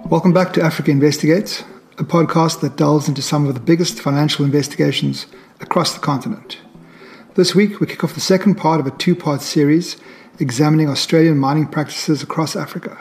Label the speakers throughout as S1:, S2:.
S1: Welcome back to Africa Investigates, a podcast that delves into some of the biggest financial investigations across the continent. This week, we kick off the second part of a two-part series examining Australian mining practices across Africa.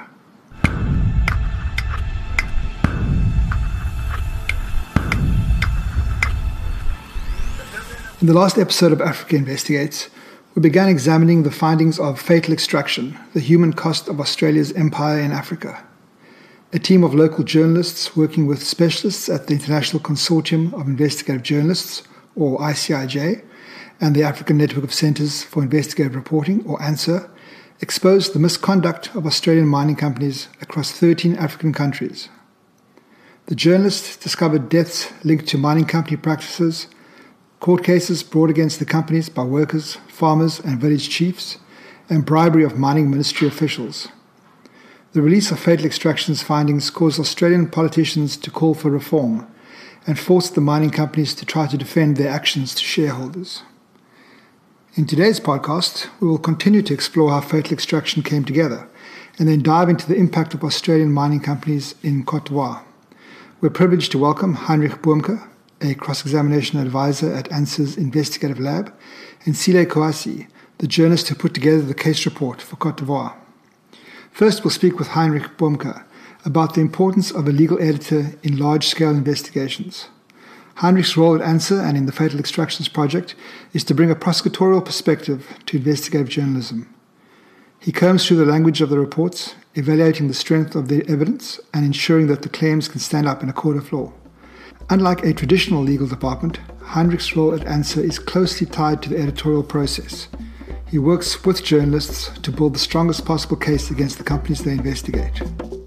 S1: In the last episode of Africa Investigates, we began examining the findings of Fatal Extraction, the human cost of Australia's empire in Africa. A team of local journalists working with specialists at the International Consortium of Investigative Journalists, or ICIJ, and the African Network of Centres for Investigative Reporting, or ANSA, exposed the misconduct of Australian mining companies across 13 African countries. The journalists discovered deaths linked to mining company practices, court cases brought against the companies by workers, farmers and village chiefs, and bribery of mining ministry officials. The release of Fatal Extraction's findings caused Australian politicians to call for reform and forced the mining companies to try to defend their actions to shareholders. In today's podcast, we will continue to explore how Fatal Extraction came together and then dive into the impact of Australian mining companies in Côte d'Ivoire. We're privileged to welcome Heinrich Boomke, a cross-examination advisor at ANSA's Investigative Lab, and Sile Kouassi, the journalist who put together the case report for Côte d'Ivoire. First, we'll speak with Heinrich Boomke about the importance of a legal editor in large-scale investigations. Heinrich's role at ANSA and in the Fatal Extractions project is to bring a prosecutorial perspective to investigative journalism. He combs through the language of the reports, evaluating the strength of the evidence and ensuring that the claims can stand up in a court of law. Unlike a traditional legal department, Heinrich's role at ANSA is closely tied to the editorial process. He works with journalists to build the strongest possible case against the companies they investigate.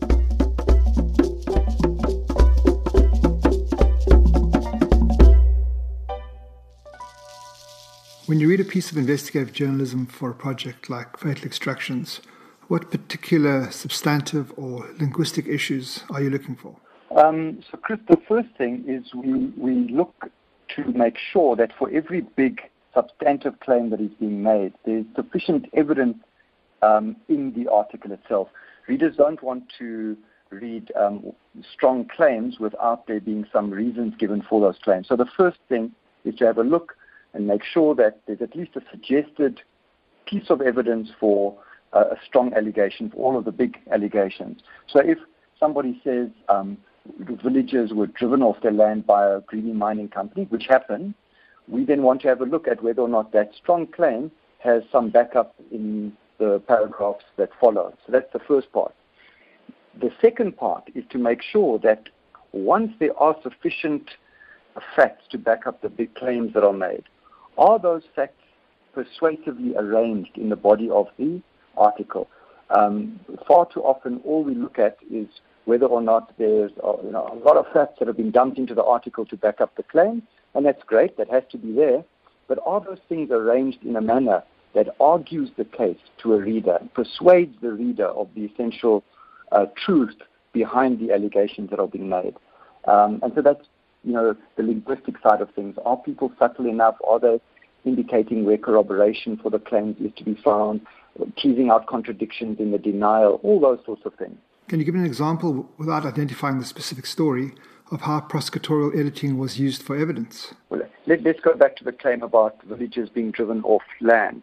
S1: When you read a piece of investigative journalism for a project like Fatal Extractions, what particular substantive or linguistic issues are you looking for?
S2: So, Chris, the first thing is we look to make sure that for every big substantive claim that is being made, there's sufficient evidence in the article itself. Readers don't want to read strong claims without there being some reasons given for those claims. So the first thing is to have a look and make sure that there's at least a suggested piece of evidence for a strong allegation, for all of the big allegations. So if somebody says the villagers were driven off their land by a greedy mining company, which happened, we then want to have a look at whether or not that strong claim has some backup in the paragraphs that follow. So that's the first part. The second part is to make sure that once there are sufficient facts to back up the big claims that are made, are those facts persuasively arranged in the body of the article? Far too often, all we look at is whether or not there's a lot of facts that have been dumped into the article to back up the claim, and that's great, that has to be there, but are those things arranged in a manner that argues the case to a reader, persuades the reader of the essential truth behind the allegations that are being made? And so that's, the linguistic side of things. Are people subtle enough? Are they indicating where corroboration for the claims is to be found, teasing out contradictions in the denial, all those sorts of things?
S1: Can you give an example, without identifying the specific story, of how prosecutorial editing was used for evidence?
S2: Well, let's go back to the claim about villagers being driven off land.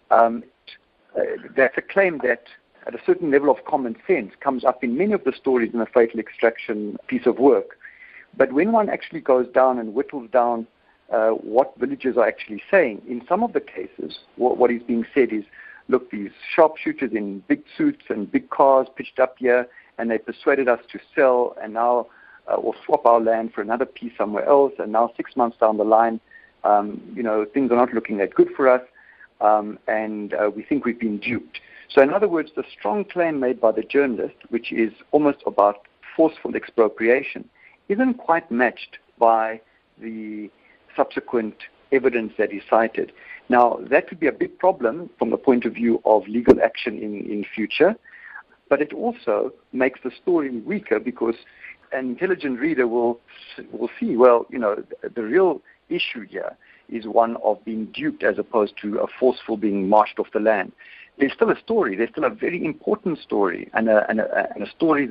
S2: That's a claim that, at a certain level of common sense, comes up in many of the stories in the Fatal Extraction piece of work. But when one actually goes down and whittles down what villagers are actually saying, in some of the cases, what is being said is, look, these sharpshooters in big suits and big cars pitched up here, and they persuaded us to sell and now or swap our land for another piece somewhere else, and now 6 months down the line, things are not looking that good for us, and we think we've been duped. So in other words, the strong claim made by the journalist, which is almost about forceful expropriation, isn't quite matched by the subsequent evidence that is cited. Now, that could be a big problem from the point of view of legal action in future, but it also makes the story weaker because an intelligent reader will see, the real issue here is one of being duped as opposed to a forceful being marched off the land. there's still a story. There's still a very important story and a story that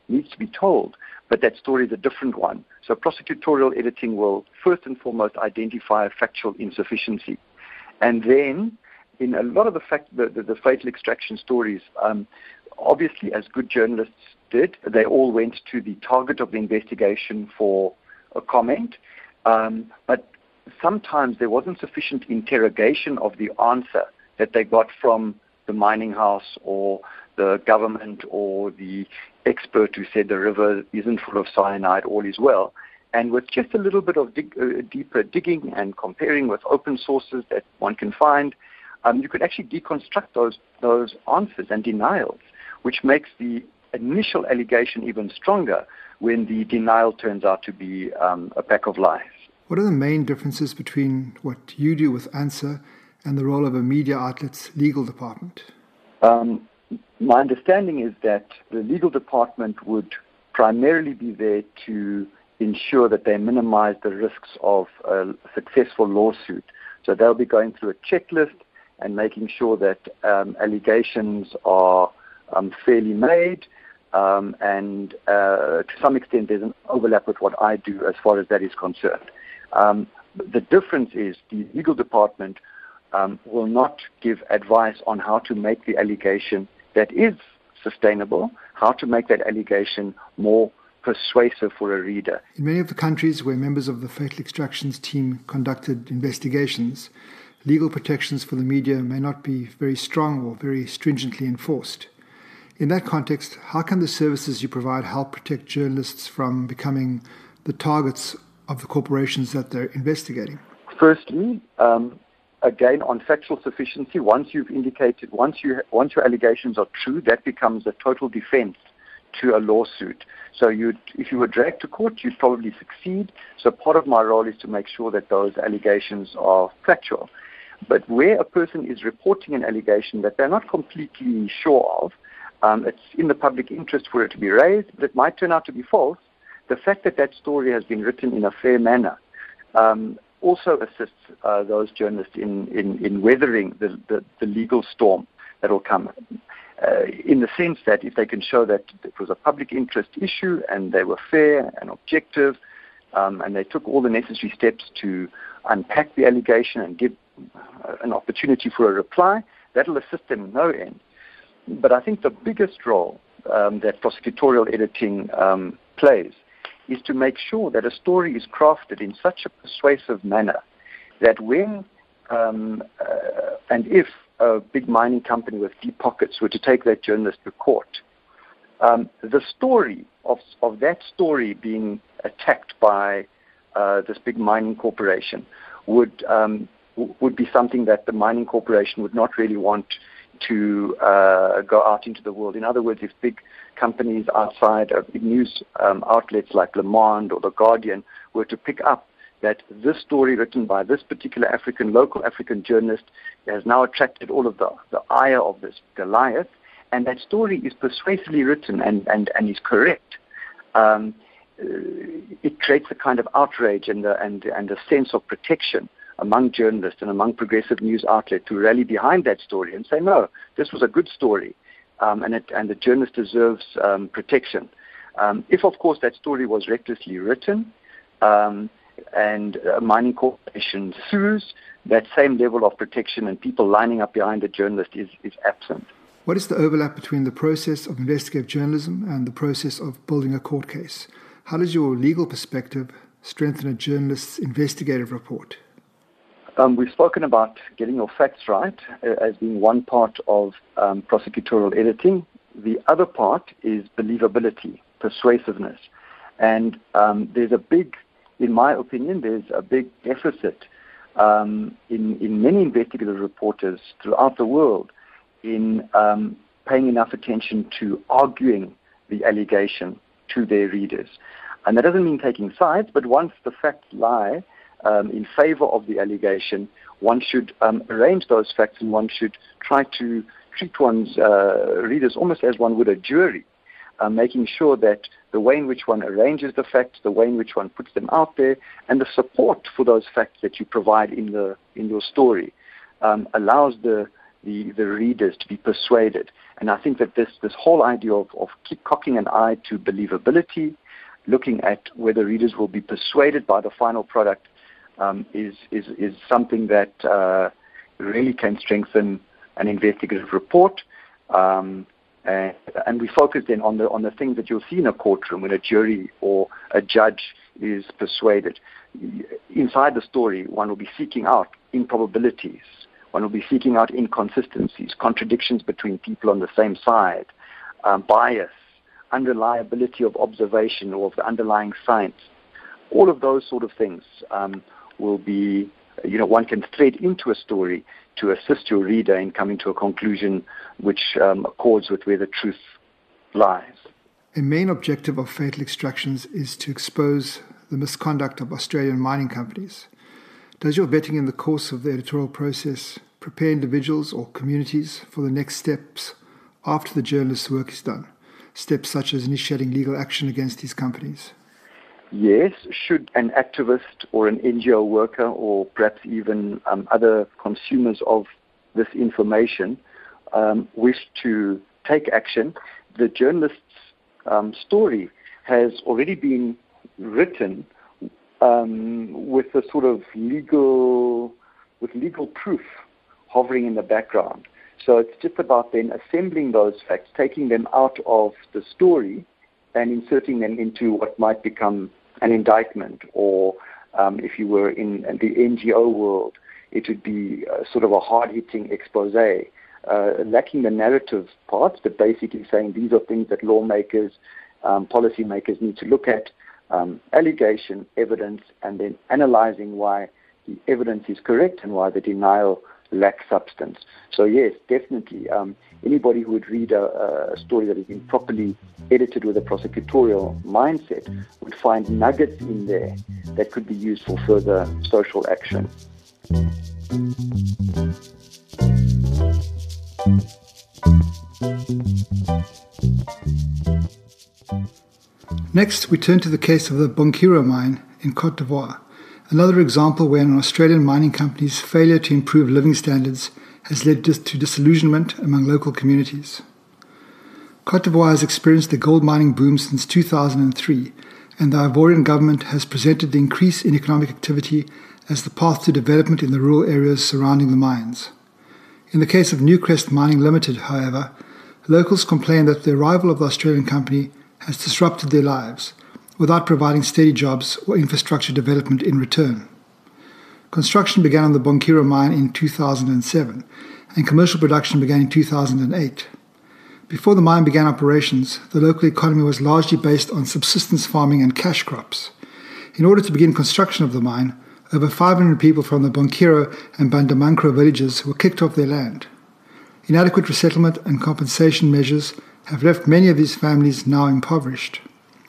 S2: needs to be told, but that story is a different one. So prosecutorial editing will first and foremost identify a factual insufficiency. And then, in a lot of the fatal extraction stories, obviously, as good journalists did, they all went to the target of the investigation for a comment, but sometimes there wasn't sufficient interrogation of the answer that they got from the mining house or the government or the expert who said the river isn't full of cyanide, all is well. And with just a little bit of deeper digging and comparing with open sources that one can find, you could actually deconstruct those answers and denials, which makes the initial allegation even stronger when the denial turns out to be a pack of lies.
S1: What are the main differences between what you do with ANSA and the role of a media outlet's legal department?
S2: My understanding is that the legal department would primarily be there to ensure that they minimize the risks of a successful lawsuit. So they'll be going through a checklist and making sure that allegations are fairly made, and to some extent there's an overlap with what I do as far as that is concerned. The difference is the legal department will not give advice on how to make the allegation that is sustainable, how to make that allegation more persuasive for a reader.
S1: In many of the countries where members of the Fatal Extractions team conducted investigations, legal protections for the media may not be very strong or very stringently enforced. In that context, how can the services you provide help protect journalists from becoming the targets of the corporations that they're investigating?
S2: Firstly, again, on factual sufficiency, once your allegations are true, that becomes a total defense to a lawsuit. So if you were dragged to court, you'd probably succeed. So part of my role is to make sure that those allegations are factual. But where a person is reporting an allegation that they're not completely sure of, it's in the public interest for it to be raised, but it might turn out to be false. The fact that that story has been written in a fair manner also assists those journalists in weathering the legal storm that will come, in the sense that if they can show that it was a public interest issue and they were fair and objective, and they took all the necessary steps to unpack the allegation and give an opportunity for a reply, that will assist them in no end. But I think the biggest role that prosecutorial editing plays is to make sure that a story is crafted in such a persuasive manner that when and if a big mining company with deep pockets were to take that journalist to court, the story of that story being attacked by this big mining corporation would be something that the mining corporation would not really want to go out into the world. In other words, if big companies outside of big news outlets like Le Monde or The Guardian were to pick up that this story written by this particular local African journalist has now attracted all of the ire of this Goliath, and that story is persuasively written and is correct, it creates a kind of outrage and a sense of protection among journalists and among progressive news outlets to rally behind that story and say, no, this was a good story, and the journalist deserves protection. If, of course, that story was recklessly written and a mining corporation sues, that same level of protection and people lining up behind the journalist is absent.
S1: What is the overlap between the process of investigative journalism and the process of building a court case? How does your legal perspective strengthen a journalist's investigative report?
S2: We've spoken about getting your facts right as being one part of prosecutorial editing. The other part is believability, persuasiveness. And in my opinion, there's a big deficit in many investigative reporters throughout the world in paying enough attention to arguing the allegation to their readers. And that doesn't mean taking sides, but once the facts lie in favor of the allegation, one should arrange those facts and one should try to treat one's readers almost as one would a jury, making sure that the way in which one arranges the facts, the way in which one puts them out there, and the support for those facts that you provide in your story allows the the readers to be persuaded. And I think that this whole idea of keep cocking an eye to believability, looking at whether readers will be persuaded by the final product, is something that really can strengthen an investigative report. And we focus then on the things that you'll see in a courtroom when a jury or a judge is persuaded. Inside the story, one will be seeking out improbabilities. One will be seeking out inconsistencies, contradictions between people on the same side, bias, unreliability of observation or of the underlying science. All of those sort of things will be, one can thread into a story to assist your reader in coming to a conclusion which accords with where the truth lies.
S1: A main objective of Fatal Extractions is to expose the misconduct of Australian mining companies. Does your vetting in the course of the editorial process prepare individuals or communities for the next steps after the journalist's work is done? Steps such as initiating legal action against these companies?
S2: Yes, should an activist or an NGO worker or perhaps even other consumers of this information wish to take action, the journalist's story has already been written with a sort of legal proof hovering in the background. So it's just about then assembling those facts, taking them out of the story and inserting them into what might become an indictment, or if you were in the NGO world, it would be sort of a hard-hitting expose, lacking the narrative parts, but basically saying these are things that lawmakers, policymakers need to look at, allegation, evidence, and then analyzing why the evidence is correct and why the denial lacks substance. So yes, definitely, anybody who would read a story that has been properly edited with a prosecutorial mindset would find nuggets in there that could be used for further social action.
S1: Next, we turn to the case of the Bonkiro mine in Côte d'Ivoire, another example where an Australian mining company's failure to improve living standards has led to disillusionment among local communities. Côte d'Ivoire has experienced a gold mining boom since 2003, and the Ivorian government has presented the increase in economic activity as the path to development in the rural areas surrounding the mines. In the case of Newcrest Mining Limited, however, locals complain that the arrival of the Australian company has disrupted their lives without providing steady jobs or infrastructure development in return. Construction began on the Bonkiro mine in 2007, and commercial production began in 2008. Before the mine began operations, the local economy was largely based on subsistence farming and cash crops. In order to begin construction of the mine, over 500 people from the Bonkiro and Bandamankro villages were kicked off their land. Inadequate resettlement and compensation measures have left many of these families now impoverished.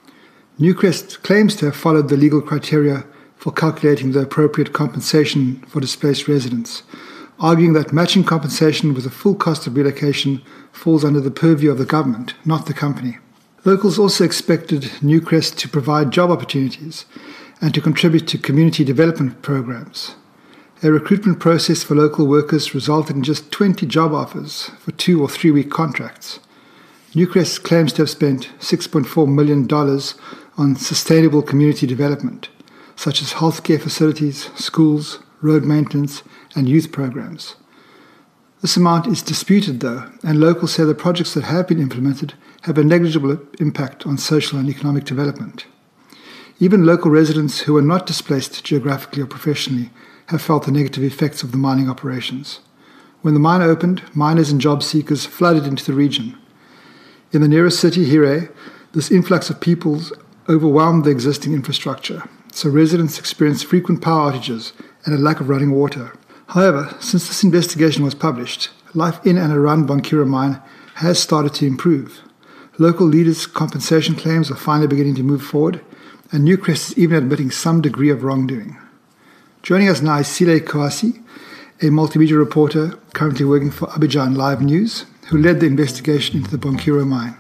S1: Newcrest claims to have followed the legal criteria for calculating the appropriate compensation for displaced residents, arguing that matching compensation with the full cost of relocation falls under the purview of the government, not the company. Locals also expected Newcrest to provide job opportunities and to contribute to community development programs. A recruitment process for local workers resulted in just 20 job offers for 2 or 3 week contracts. Newcrest claims to have spent $6.4 million on sustainable community development, such as healthcare facilities, schools, road maintenance, and youth programs. This amount is disputed, though, and locals say the projects that have been implemented have a negligible impact on social and economic development. Even local residents who are not displaced geographically or professionally have felt the negative effects of the mining operations. When the mine opened, miners and job seekers flooded into the region. In the nearest city, Hire, this influx of people overwhelmed the existing infrastructure, so residents experienced frequent power outages and a lack of running water. However, since this investigation was published, life in and around Bonkiro mine has started to improve. Local leaders' compensation claims are finally beginning to move forward, and Newcrest is even admitting some degree of wrongdoing. Joining us now is Sile Kouassi, a multimedia reporter currently working for Abidjan Live News, who led the investigation into the Bonkiro mine.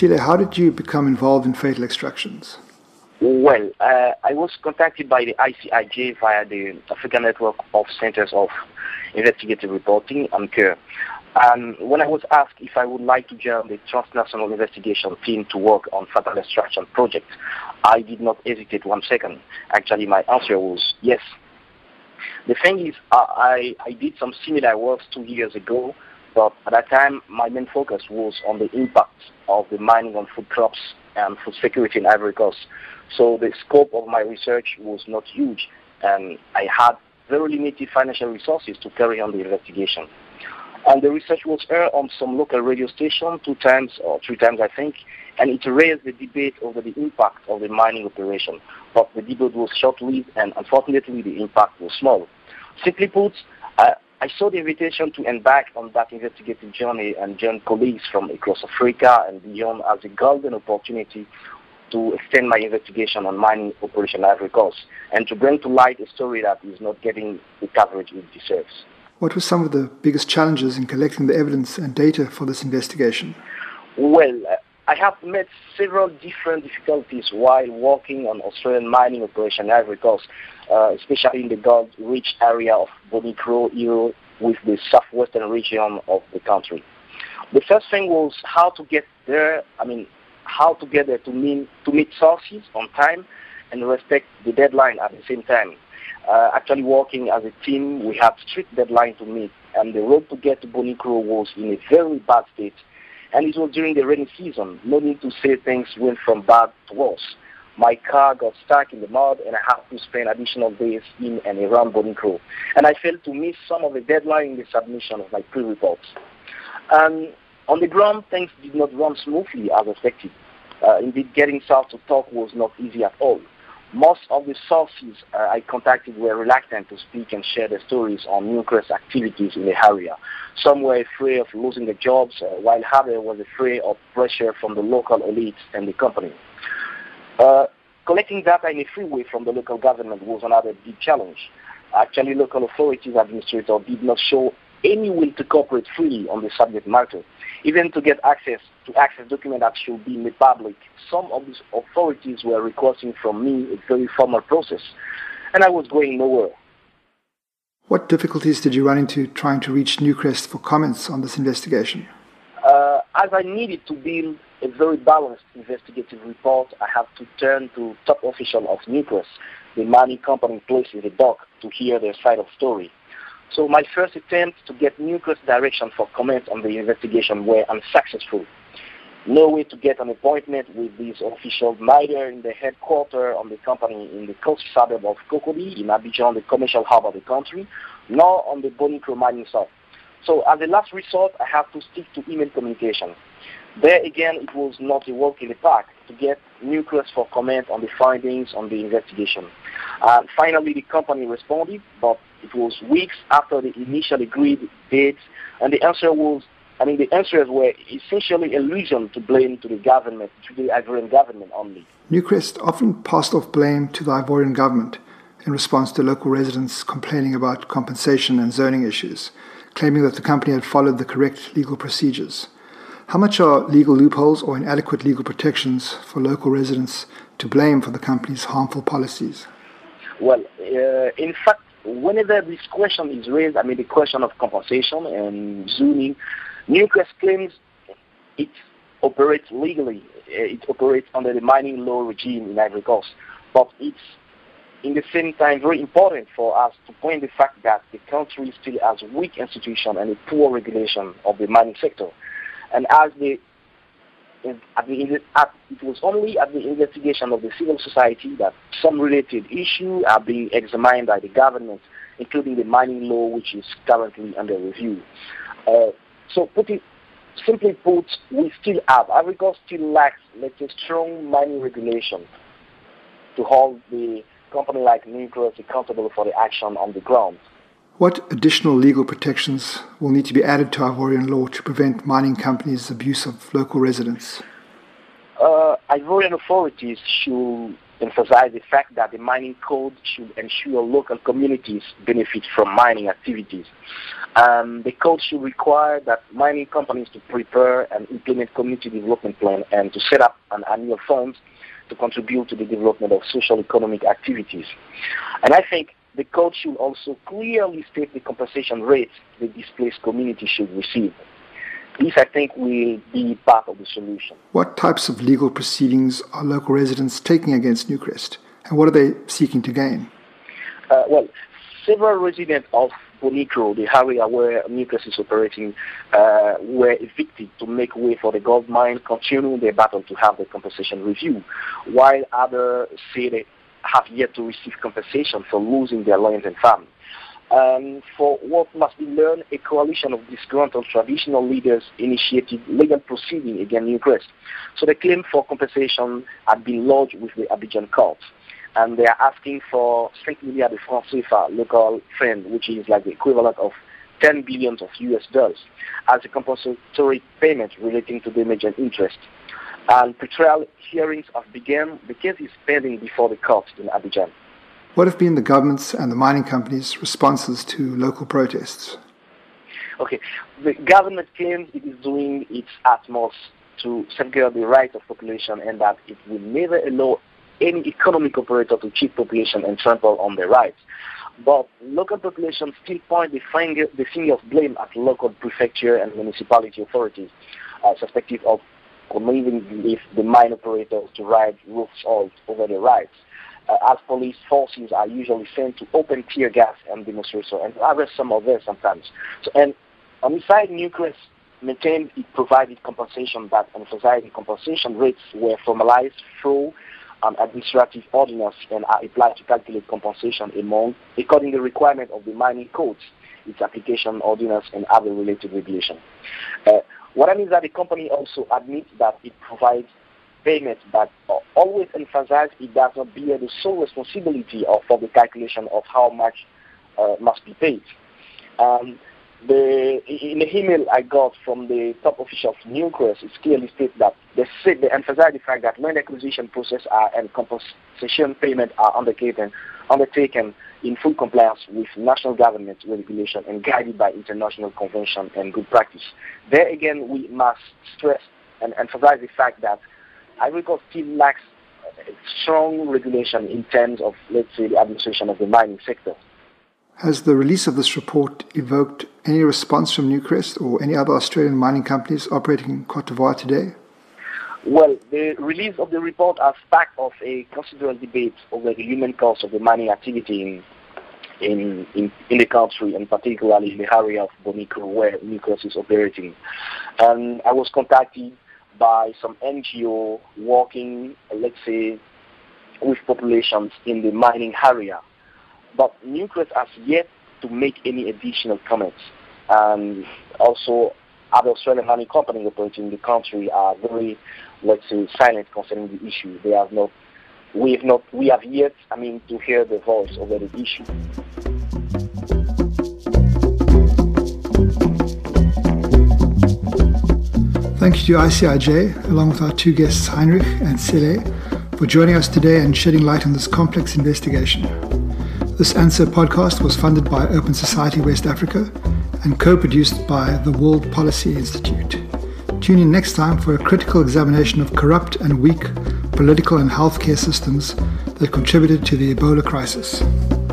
S1: Sile, how did you become involved in fatal extractions?
S3: Well, I was contacted by the ICIJ via the African Network of Centers of Investigative Reporting, ANCUR. And when I was asked if I would like to join the transnational investigation team to work on fatal extraction project, I did not hesitate 1 second. Actually, my answer was yes. The thing is, I did some similar work 2 years ago, but at that time, my main focus was on the impact of the mining on food crops and food security in Ivory Coast. So the scope of my research was not huge, and I had very limited financial resources to carry on the investigation. And the research was aired on some local radio station 2 times or 3 times, I think, and it raised the debate over the impact of the mining operation. But the debate was short-lived, and unfortunately, the impact was small. Simply put, I saw the invitation to embark on that investigative journey and join colleagues from across Africa and beyond as a golden opportunity to extend my investigation on mining operation in Ivory Coast and to bring to light a story that is not getting the coverage it deserves.
S1: What were some of the biggest challenges in collecting the evidence and data for this investigation?
S3: Well, I have met several different difficulties while working on Australian mining operation in Ivory Coast, especially in the gold-rich area of Bonikro, Iro, with the southwestern region of the country. The first thing was how to get there to meet sources on time and respect the deadline at the same time. Actually working as a team, we had strict deadline to meet, and the road to get to Bonikro was in a very bad state. And it was during the rainy season. No need to say things went from bad to worse. My car got stuck in the mud, and I had to spend additional days in and around Bonikro. And I failed to miss some of the deadline in the submission of my pre-reports. On the ground, things did not run smoothly as expected. Indeed, getting south to talk was not easy at all. Most of the sources I contacted were reluctant to speak and share their stories on Newcrest activities in the area. Some were afraid of losing their jobs, while others were afraid of pressure from the local elites and the company. Collecting data in a free way from the local government was another big challenge. Actually, local authorities administrators did not show any will to cooperate freely on the subject matter. Even to get access documents that should be made public, some of these authorities were requesting from me a very formal process, and I was going nowhere.
S1: What difficulties did you run into trying to reach Newcrest for comments on this investigation?
S3: As I needed to build a very balanced investigative report, I had to turn to top officials of Newcrest, the mining company placed in the dock, to hear their side of the story. So my first attempts to get Newcrest direction for comment on the investigation were unsuccessful. No way to get an appointment with these officials, neither in the headquarters of the company in the coast suburb of Cocody, in Abidjan, the commercial hub of the country, nor on the Bonikro mining site. So as a last resort, I had to stick to email communication. There again, it was not a walk in the park to get Newcrest for comment on the findings on the investigation. Finally, the company responded, but it was weeks after the initial agreed dates, and the answers were essentially allusion to blame to the government, to the Ivorian government only.
S1: Newcrest often passed off blame to the Ivorian government in response to local residents complaining about compensation and zoning issues, claiming that the company had followed the correct legal procedures. How much are legal loopholes or inadequate legal protections for local residents to blame for the company's harmful policies?
S3: Well, in fact, whenever this question is raised, the question of compensation and zoning, Newcrest claims it operates legally. It operates under the mining law regime in Ivory Coast. But it's, in the same time, very important for us to point the fact that the country still has a weak institution and a poor regulation of the mining sector. And it was only at the investigation of the civil society that some related issues are being examined by the government, including the mining law, which is currently under review. So simply put, we still have, Ivory Coast still lacks, strong mining regulation to hold the company like Newcrest accountable for the action on the ground.
S1: What additional legal protections will need to be added to Ivorian law to prevent mining companies' abuse of local residents?
S3: Ivorian authorities should emphasize the fact that the mining code should ensure local communities benefit from mining activities. The code should require that mining companies to prepare and implement community development plan and to set up an annual fund to contribute to the development of social economic activities. And I think the code should also clearly state the compensation rates the displaced community should receive. This, I think, will be part of the solution.
S1: What types of legal proceedings are local residents taking against Newcrest, and what are they seeking to gain?
S3: Well, several residents of Bonikro, the area where Newcrest is operating, were evicted to make way for the gold mine, continuing their battle to have the compensation review, while others say they have yet to receive compensation for losing their lands and farms. For what must be learned, a coalition of disgruntled traditional leaders initiated legal proceeding against Newcrest. So the claim for compensation had been lodged with the Abidjan court, and they are asking for 5 milliards de francs CFA, local friend, which is like the equivalent of 10 billion of US dollars, as a compensatory payment relating to damage and interest. And pretrial hearings have begun. The case is pending before the court in Abidjan.
S1: What have been the government's and the mining companies' responses to local protests?
S3: Okay, the government claims it is doing its utmost to safeguard the rights of population and that it will never allow any economic operator to cheat population and trample on their rights. But local populations still point the finger of blame at local prefecture and municipality authorities, suspected of conniving with the mine operators to ride roofs over their rights. As police forces are usually sent to open tear gas and demonstration and arrest some of them sometimes. So, and on the side, Newcrest maintained it provided compensation, but emphasized the compensation rates were formalized through an administrative ordinance and are applied to calculate compensation according to the requirement of the mining codes, its application ordinance and other related regulations. What I mean is that the company also admits that it provides payments, but always emphasize it does not bear the sole responsibility for the calculation of how much must be paid. In the email I got from the top official of Newcrest, it clearly states that they emphasize the fact that land acquisition process and compensation payment are undertaken in full compliance with national government regulation and guided by international convention and good practice. There again, we must stress and emphasize the fact that Ivory Coast still lacks strong regulation in terms of, let's say, the administration of the mining sector.
S1: Has the release of this report evoked any response from Newcrest or any other Australian mining companies operating in Cote d'Ivoire today?
S3: Well, the release of the report has sparked off a considerable debate over the human cost of the mining activity in the country, and particularly in the area of Bonikro, where Newcrest is operating. And I was contacted by some NGO working, let's say, with populations in the mining area. But Newcrest has yet to make any additional comments. And also, other Australian mining companies operating in the country are very, let's say, silent concerning the issue. We have yet, to hear the voice over the issue.
S1: Thank you to ICIJ, along with our two guests, Heinrich and Sele, for joining us today and shedding light on this complex investigation. This Answer podcast was funded by Open Society West Africa and co-produced by the World Policy Institute. Tune in next time for a critical examination of corrupt and weak political and healthcare systems that contributed to the Ebola crisis.